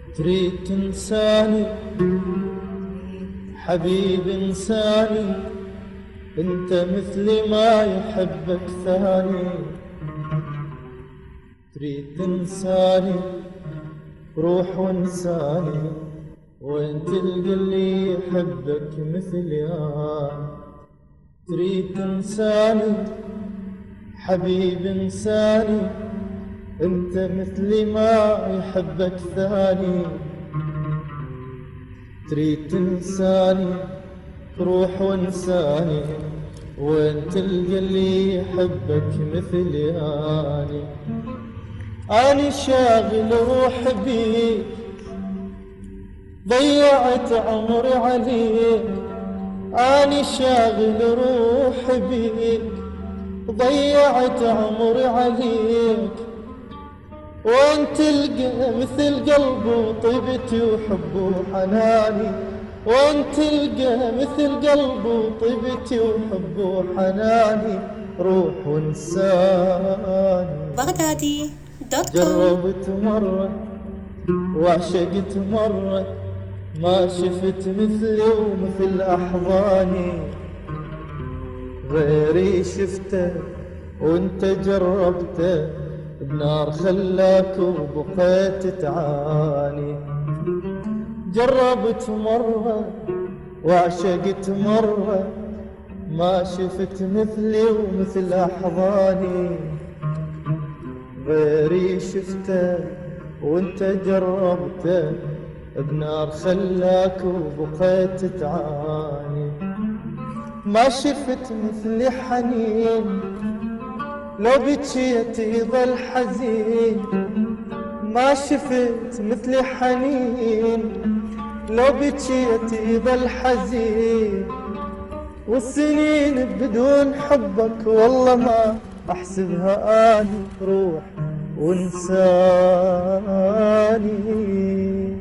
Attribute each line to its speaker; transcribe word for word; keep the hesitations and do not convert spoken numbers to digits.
Speaker 1: تريد تنساني حبيب انساني، انت مثلي ما يحبك ثاني. تريد تنساني روح وانساني، وين تلقى اللي يحبك مثلي أنا. تريد تنساني حبيب انساني، انت مثلي ما يحبك ثاني. تريد تنساني روح وانساني، وين تلقى اللي يحبك مثلي اني. اني شاغل روح بيك، ضيعت عمري عليك. اني شاغل روح بيك، ضيعت عمري عليك. وين تلقى مثل قلبي وطيبتي وحبه وحناني. وين تلقى مثل قلبي وطيبتي وحبه وحناني. روح وانساني.
Speaker 2: بغدادي دوت كوم.
Speaker 1: جربت مرة وعشقت مرة، ما شفت مثلي ومثل أحضاني. غيري شفته وانت جربته، بنار خلاك وبقيت تعاني. جربت مرة وعشقت مرة، ما شفت مثلي ومثل أحضاني. غيري شفته وانت جربته، بنار خلاك وبقيت تعاني. ما شفت مثلي حنين، لو بكيت يظل حزين. ما شفت مثلي حنين، لو بكيت يظل حزين. والسنين بدون حبك والله ما احسبها اني. روح وانساني.